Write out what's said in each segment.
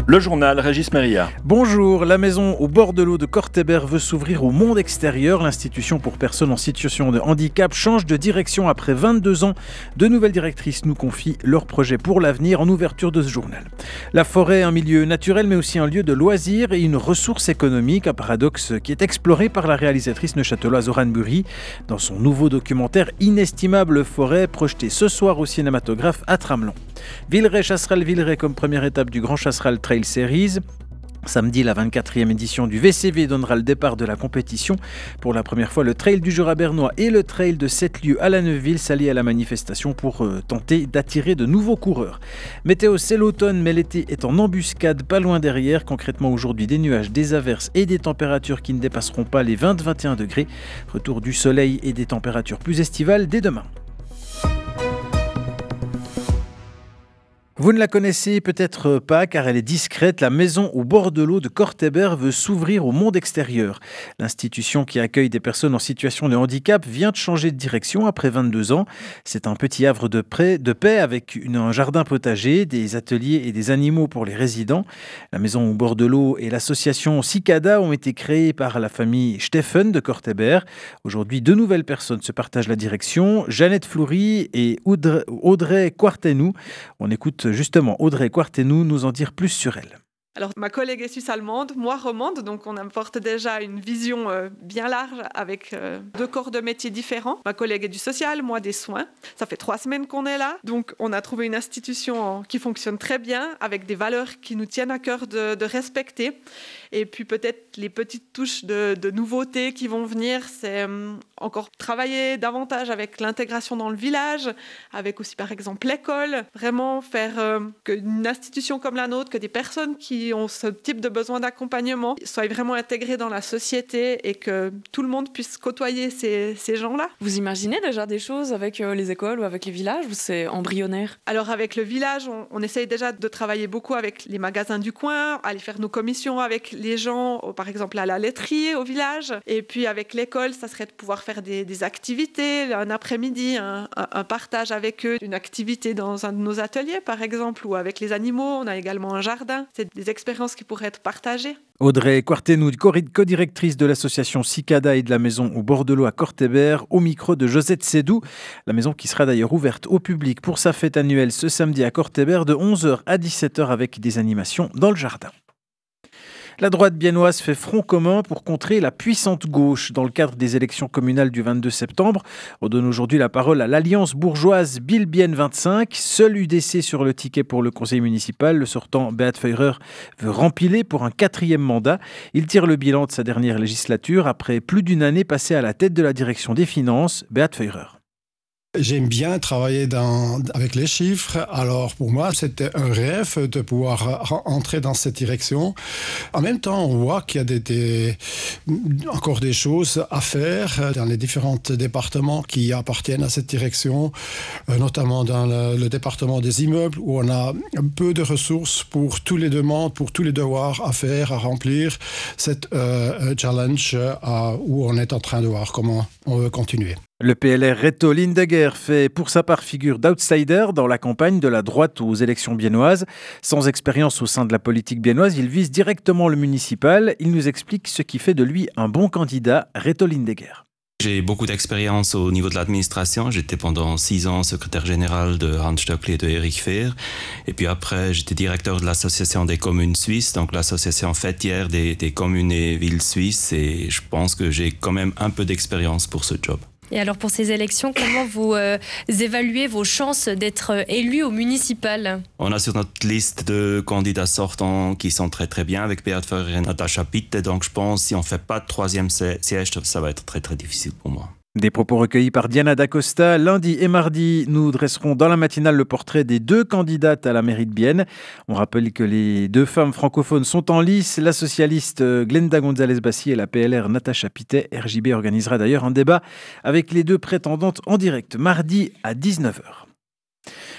Le journal Régis Méria. Bonjour, la maison au bord de l'eau de Korteberg veut s'ouvrir au monde extérieur. L'institution pour personnes en situation de handicap change de direction après 22 ans. De nouvelles directrices nous confient leur projet pour l'avenir en ouverture de ce journal. La forêt, un milieu naturel mais aussi un lieu de loisirs et une ressource économique, un paradoxe qui est exploré par la réalisatrice neuchâteloise Oran Burri dans son nouveau documentaire Inestimable forêt, projeté ce soir au cinématographe à Tramelan. Villeray-Chasseral-Villeray comme première étape du Grand Chasseral Trail Series. Samedi, la 24e édition du VCV donnera le départ de la compétition. Pour la première fois, le Trail du Jura bernois et le Trail de 7 lieues à la Neuville s'allient à la manifestation pour tenter d'attirer de nouveaux coureurs. Météo, c'est l'automne, mais l'été est en embuscade, pas loin derrière. Concrètement, aujourd'hui, des nuages, des averses et des températures qui ne dépasseront pas les 20-21 degrés. Retour du soleil et des températures plus estivales dès demain. Vous ne la connaissez peut-être pas car elle est discrète. La maison au bord de l'eau de Korteberg veut s'ouvrir au monde extérieur. L'institution qui accueille des personnes en situation de handicap vient de changer de direction après 22 ans. C'est un petit havre de paix avec un jardin potager, des ateliers et des animaux pour les résidents. La maison au bord de l'eau et l'association Cicada ont été créées par la famille Steffen de Korteberg. Aujourd'hui, 2 nouvelles personnes se partagent la direction, Jeannette Fleury et Audrey Quartenou. On écoute justement Audrey Quartenou nous en dire plus sur elle. Alors, ma collègue est suisse-allemande, moi romande, donc on apporte déjà une vision bien large avec 2 corps de métiers différents. Ma collègue est du social, moi des soins. Ça fait 3 semaines qu'on est là, donc on a trouvé une institution qui fonctionne très bien, avec des valeurs qui nous tiennent à cœur de respecter. Et puis peut-être les petites touches de nouveautés qui vont venir, c'est encore travailler davantage avec l'intégration dans le village, avec aussi par exemple l'école, vraiment faire qu'une institution comme la nôtre, que des personnes qui ont ce type de besoin d'accompagnement soient vraiment intégrés dans la société et que tout le monde puisse côtoyer ces gens-là. Vous imaginez déjà des choses avec les écoles ou avec les villages ou c'est embryonnaire? Alors avec le village, on essaye déjà de travailler beaucoup avec les magasins du coin, aller faire nos commissions avec les gens, par exemple à la laiterie au village. Et puis avec l'école, ça serait de pouvoir faire des activités, un après-midi, un partage avec eux, une activité dans un de nos ateliers par exemple, ou avec les animaux, on a également un jardin. C'est des expériences qui pourraient être partagées. Audrey Quartenou, co-directrice de l'association Cicada et de la maison au bord de l'eau à Korteberg, au micro de Josette Sédou. La maison qui sera d'ailleurs ouverte au public pour sa fête annuelle ce samedi à Korteberg de 11h à 17h avec des animations dans le jardin. La droite biennoise fait front commun pour contrer la puissante gauche dans le cadre des élections communales du 22 septembre. On donne aujourd'hui la parole à l'alliance bourgeoise Bill-Bienne 25, seul UDC sur le ticket pour le conseil municipal. Le sortant Beat Feurer veut rempiler pour un 4e mandat. Il tire le bilan de sa dernière législature après plus d'une année passée à la tête de la direction des finances. Beat Feurer. J'aime bien travailler avec les chiffres. Alors pour moi, c'était un rêve de pouvoir entrer dans cette direction. En même temps, on voit qu'il y a encore des choses à faire dans les différents départements qui appartiennent à cette direction, notamment dans le département des immeubles où on a peu de ressources pour toutes les demandes, pour tous les devoirs à faire, à remplir. C'est un challenge où on est en train de voir comment on veut continuer. Le PLR Reto Lindegger fait pour sa part figure d'outsider dans la campagne de la droite aux élections biennoises. Sans expérience au sein de la politique biennoise, il vise directement le municipal. Il nous explique ce qui fait de lui un bon candidat, Reto Lindegger. J'ai beaucoup d'expérience au niveau de l'administration. J'étais pendant 6 ans secrétaire général de Hans Stöckli et de Erich Fehr. Et puis après, j'étais directeur de l'association des communes suisses, donc l'association fêtière des communes et villes suisses. Et je pense que j'ai quand même un peu d'expérience pour ce job. Et alors pour ces élections, comment vous évaluez vos chances d'être élu au municipal? On a sur notre liste de candidats sortants qui sont très très bien avec Beat Feurer et Natascha Pitte. Donc je pense que si on ne fait pas de 3e siège, ça va être très très difficile pour moi. Des propos recueillis par Diana Dacosta. Lundi et mardi, nous dresserons dans la matinale le portrait des 2 candidates à la mairie de Bienne. On rappelle que les 2 femmes francophones sont en lice, la socialiste Glenda González-Bassi et la PLR Natascha Pittet. RJB organisera d'ailleurs un débat avec les 2 prétendantes en direct mardi à 19h.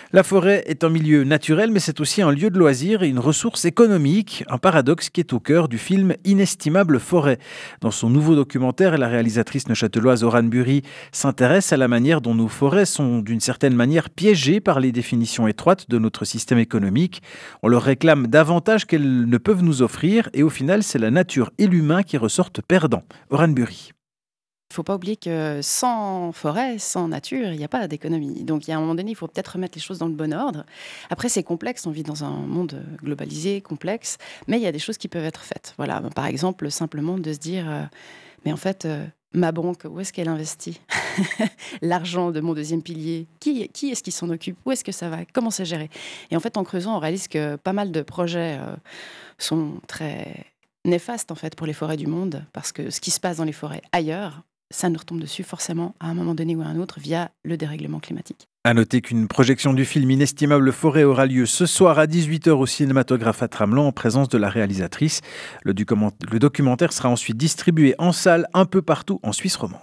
La forêt est un milieu naturel, mais c'est aussi un lieu de loisirs et une ressource économique, un paradoxe qui est au cœur du film Inestimable forêt. Dans son nouveau documentaire, la réalisatrice neuchâteloise Oran Bury s'intéresse à la manière dont nos forêts sont d'une certaine manière piégées par les définitions étroites de notre système économique. On leur réclame davantage qu'elles ne peuvent nous offrir et au final, c'est la nature et l'humain qui ressortent perdants. Oran Bury. Il ne faut pas oublier que sans forêt, sans nature, il n'y a pas d'économie. Donc, il y a un moment donné, il faut peut-être remettre les choses dans le bon ordre. Après, c'est complexe. On vit dans un monde globalisé, complexe. Mais il y a des choses qui peuvent être faites. Voilà. Par exemple, simplement de se dire, mais en fait, ma banque, où est-ce qu'elle investit l'argent de mon deuxième pilier? Qui est-ce qui s'en occupe? Où est-ce que ça va? Comment c'est géré? Et en fait, en creusant, on réalise que pas mal de projets sont très néfastes, en fait, pour les forêts du monde. Parce que ce qui se passe dans les forêts ailleurs, ça nous retombe dessus forcément à un moment donné ou à un autre via le dérèglement climatique. À noter qu'une projection du film Inestimable forêt aura lieu ce soir à 18h au cinématographe à Tramelan en présence de la réalisatrice. Le documentaire sera ensuite distribué en salle un peu partout en Suisse romande.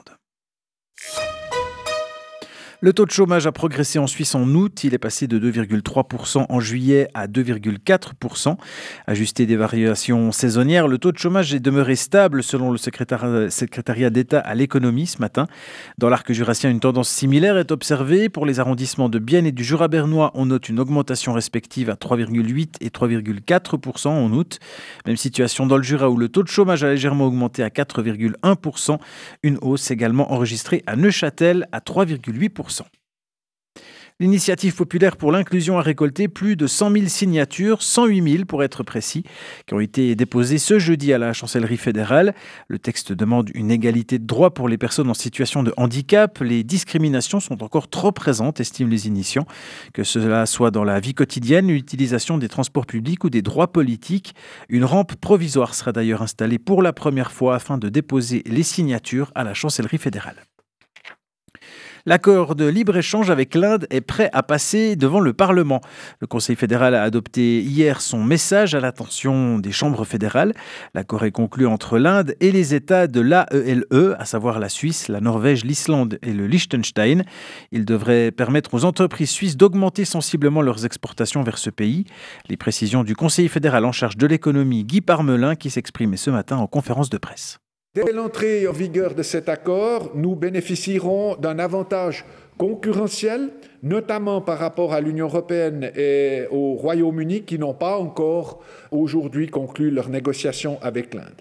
Le taux de chômage a progressé en Suisse en août. Il est passé de 2,3% en juillet à 2,4%. Ajusté des variations saisonnières, le taux de chômage est demeuré stable selon le secrétariat d'État à l'économie ce matin. Dans l'arc jurassien, une tendance similaire est observée. Pour les arrondissements de Bienne et du Jura bernois, on note une augmentation respective à 3,8% et 3,4% en août. Même situation dans le Jura où le taux de chômage a légèrement augmenté à 4,1%. Une hausse également enregistrée à Neuchâtel à 3,8%. L'initiative populaire pour l'inclusion a récolté plus de 100 000 signatures, 108 000 pour être précis, qui ont été déposées ce jeudi à la chancellerie fédérale. Le texte demande une égalité de droits pour les personnes en situation de handicap. Les discriminations sont encore trop présentes, estiment les initiants, que cela soit dans la vie quotidienne, l'utilisation des transports publics ou des droits politiques. Une rampe provisoire sera d'ailleurs installée pour la première fois afin de déposer les signatures à la chancellerie fédérale. L'accord de libre-échange avec l'Inde est prêt à passer devant le Parlement. Le Conseil fédéral a adopté hier son message à l'attention des chambres fédérales. L'accord est conclu entre l'Inde et les États de l'AELE, à savoir la Suisse, la Norvège, l'Islande et le Liechtenstein. Il devrait permettre aux entreprises suisses d'augmenter sensiblement leurs exportations vers ce pays. Les précisions du Conseil fédéral en charge de l'économie, Guy Parmelin, qui s'exprimait ce matin en conférence de presse. Dès l'entrée en vigueur de cet accord, nous bénéficierons d'un avantage concurrentiel, notamment par rapport à l'Union européenne et au Royaume-Uni qui n'ont pas encore aujourd'hui conclu leurs négociations avec l'Inde.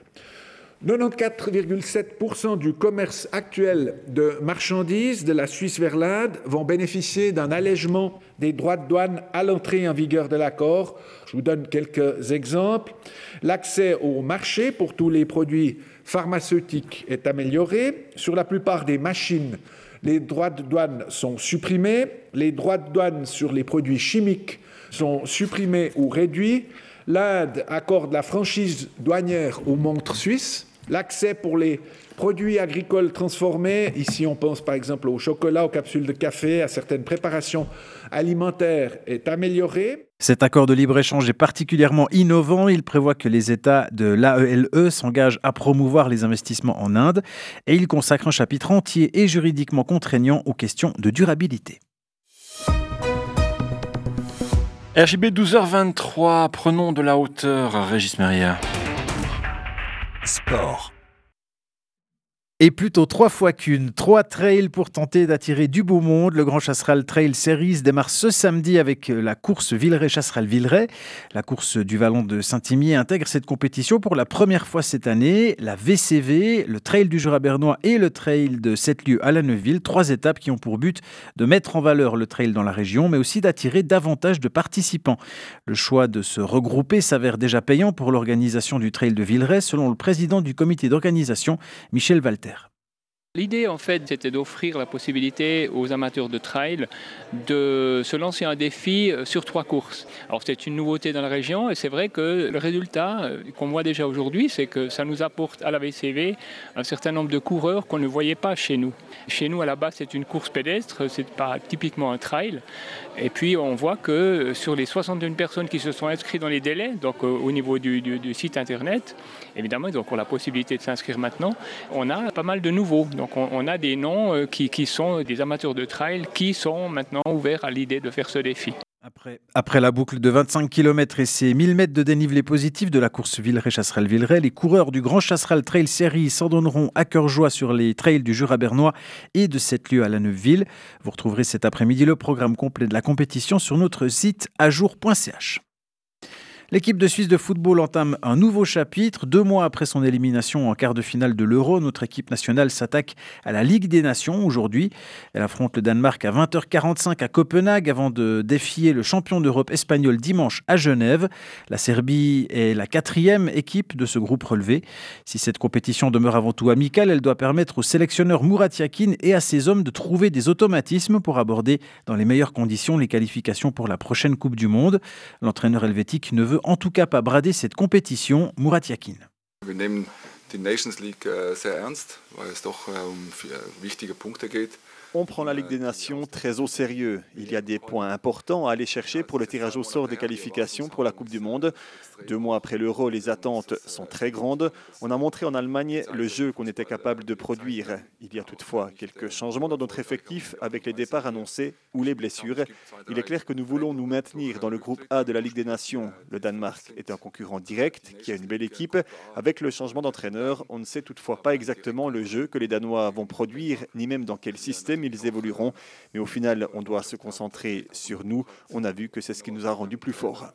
94,7% du commerce actuel de marchandises de la Suisse vers l'Inde vont bénéficier d'un allègement des droits de douane à l'entrée en vigueur de l'accord. Je vous donne quelques exemples. L'accès au marché pour tous les produits pharmaceutiques est amélioré. Sur la plupart des machines, les droits de douane sont supprimés. Les droits de douane sur les produits chimiques sont supprimés ou réduits. L'Inde accorde la franchise douanière aux montres suisses. L'accès pour les produits agricoles transformés, ici on pense par exemple au chocolat, aux capsules de café, à certaines préparations alimentaires, est amélioré. Cet accord de libre-échange est particulièrement innovant. Il prévoit que les États de l'AELE s'engagent à promouvoir les investissements en Inde et il consacre un chapitre entier et juridiquement contraignant aux questions de durabilité. RJB 12h23, prenons de la hauteur, Régis Maria. Sport. Et plutôt 3 fois qu'une. 3 trails pour tenter d'attirer du beau monde. Le Grand Chasseral Trail Series démarre ce samedi avec la course Villeray-Chasseral-Villeray. La course du Vallon de Saint-Imier intègre cette compétition pour la première fois cette année. La VCV, le Trail du Jura bernois et le Trail de 7 lieues à la Neuville. 3 étapes qui ont pour but de mettre en valeur le trail dans la région, mais aussi d'attirer davantage de participants. Le choix de se regrouper s'avère déjà payant pour l'organisation du Trail de Villeray, selon le président du comité d'organisation, Michel Walter. L'idée, en fait, c'était d'offrir la possibilité aux amateurs de trail de se lancer un défi sur 3 courses. Alors, c'est une nouveauté dans la région et c'est vrai que le résultat qu'on voit déjà aujourd'hui, c'est que ça nous apporte à la VCV un certain nombre de coureurs qu'on ne voyait pas chez nous. Chez nous, à la base, c'est une course pédestre, c'est pas typiquement un trail. Et puis, on voit que sur les 61 personnes qui se sont inscrites dans les délais, donc au niveau du site internet, évidemment, ils ont encore la possibilité de s'inscrire maintenant, on a pas mal de nouveaux. Donc on a des noms qui sont des amateurs de trail qui sont maintenant ouverts à l'idée de faire ce défi. Après la boucle de 25 km et ses 1000 mètres de dénivelé positif de la course Villeray-Chasseral-Villeray, les coureurs du Grand Chasseral Trail Series s'en donneront à cœur joie sur les trails du Jura bernois et de 7 lieux à la Neuveville. Vous retrouverez cet après-midi le programme complet de la compétition sur notre site ajour.ch. L'équipe de Suisse de football entame un nouveau chapitre. 2 mois après son élimination en quart de finale de l'Euro, notre équipe nationale s'attaque à la Ligue des Nations aujourd'hui. Elle affronte le Danemark à 20h45 à Copenhague avant de défier le champion d'Europe espagnol dimanche à Genève. La Serbie est la 4e équipe de ce groupe relevé. Si cette compétition demeure avant tout amicale, elle doit permettre au sélectionneur Murat Yakin et à ses hommes de trouver des automatismes pour aborder dans les meilleures conditions les qualifications pour la prochaine Coupe du Monde. L'entraîneur helvétique ne veut en tout cas pas brader cette compétition, Murat Yakin. Wir nehmen die Nations League sehr ernst, weil es doch wichtige Punkte geht. On prend la Ligue des Nations très au sérieux. Il y a des points importants à aller chercher pour le tirage au sort des qualifications pour la Coupe du Monde. 2 mois après l'Euro, les attentes sont très grandes. On a montré en Allemagne le jeu qu'on était capable de produire. Il y a toutefois quelques changements dans notre effectif avec les départs annoncés ou les blessures. Il est clair que nous voulons nous maintenir dans le groupe A de la Ligue des Nations. Le Danemark est un concurrent direct qui a une belle équipe. Avec le changement d'entraîneur, on ne sait toutefois pas exactement le jeu que les Danois vont produire, ni même dans quel système ils évolueront. Mais au final, on doit se concentrer sur nous. On a vu que c'est ce qui nous a rendus plus forts.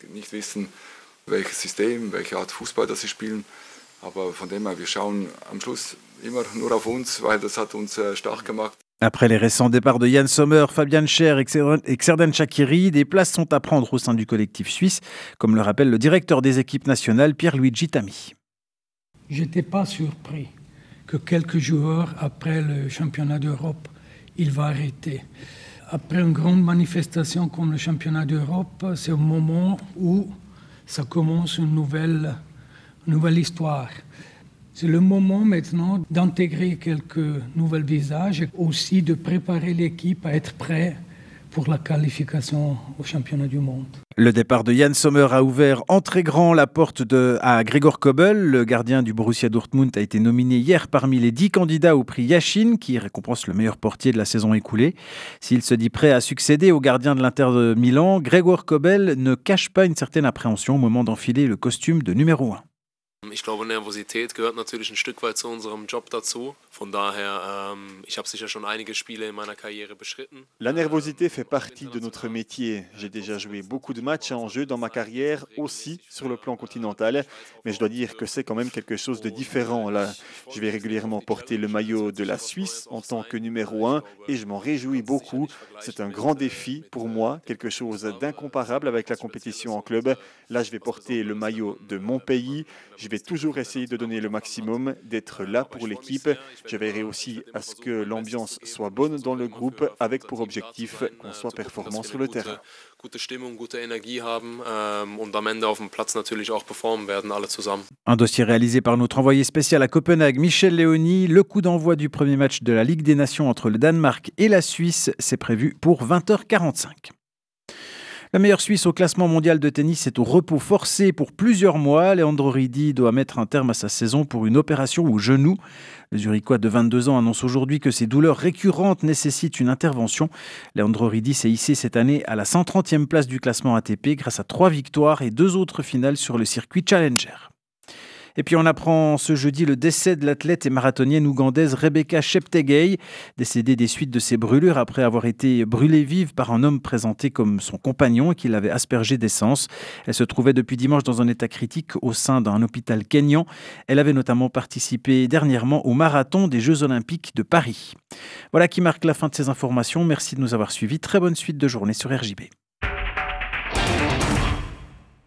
Welches System, welche Art Fußball das sie spielen. Aber von dem her, wir schauen am Schluss immer nur auf uns, weil das hat uns stark gemacht. Après les récents départs de Yann Sommer, Fabian Scher et Xherdan Shaqiri, des places sont à prendre au sein du collectif suisse, comme le rappelle le directeur des équipes nationales, Pierluigi Tami. Je n'étais pas surpris que quelques joueurs, après le championnat d'Europe, il va arrêter. Après une grande manifestation comme le championnat d'Europe, c'est au moment où ça commence une nouvelle histoire. C'est le moment maintenant d'intégrer quelques nouveaux visages et aussi de préparer l'équipe à être prêt pour la qualification au championnat du monde. Le départ de Yann Sommer a ouvert en très grand la porte à Gregor Kobel. Le gardien du Borussia Dortmund a été nominé hier parmi les 10 candidats au prix Yashin, qui récompense le meilleur portier de la saison écoulée. S'il se dit prêt à succéder au gardien de l'Inter de Milan, Gregor Kobel ne cache pas une certaine appréhension au moment d'enfiler le costume de numéro 1. Ich glaube, Nervosität gehört natürlich ein Stück weit zu unserem Job dazu. Von daher, ich habe sicher schon einige Spiele in meiner Karriere beschritten. La nervosité fait partie de notre métier. J'ai déjà joué beaucoup de matchs en jeu dans ma carrière, aussi sur le plan continental. Mais je dois dire que c'est quand même quelque chose de différent. Là, je vais régulièrement porter le maillot de la Suisse en tant que numéro 1 et je m'en réjouis beaucoup. C'est un grand défi pour moi, quelque chose d'incomparable avec la compétition en club. Là, je vais porter le maillot de mon pays. Je vais toujours essayer de donner le maximum, d'être là pour l'équipe. Je veillerai aussi à ce que l'ambiance soit bonne dans le groupe, avec pour objectif qu'on soit performant sur le terrain. Un dossier réalisé par notre envoyé spécial à Copenhague, Michel Léoni. Le coup d'envoi du premier match de la Ligue des Nations entre le Danemark et la Suisse, c'est prévu pour 20h45. La meilleure Suisse au classement mondial de tennis est au repos forcé pour plusieurs mois. Leandro Ridi doit mettre un terme à sa saison pour une opération au genou. Le Zurichois de 22 ans annonce aujourd'hui que ses douleurs récurrentes nécessitent une intervention. Leandro Ridi s'est hissé cette année à la 130e place du classement ATP grâce à 3 victoires et 2 autres finales sur le circuit Challenger. Et puis on apprend ce jeudi le décès de l'athlète et marathonienne ougandaise Rebecca Cheptegei, décédée des suites de ses brûlures après avoir été brûlée vive par un homme présenté comme son compagnon et qui l'avait aspergée d'essence. Elle se trouvait depuis dimanche dans un état critique au sein d'un hôpital kényan. Elle avait notamment participé dernièrement au marathon des Jeux Olympiques de Paris. Voilà qui marque la fin de ces informations. Merci de nous avoir suivis. Très bonne suite de journée sur RJB.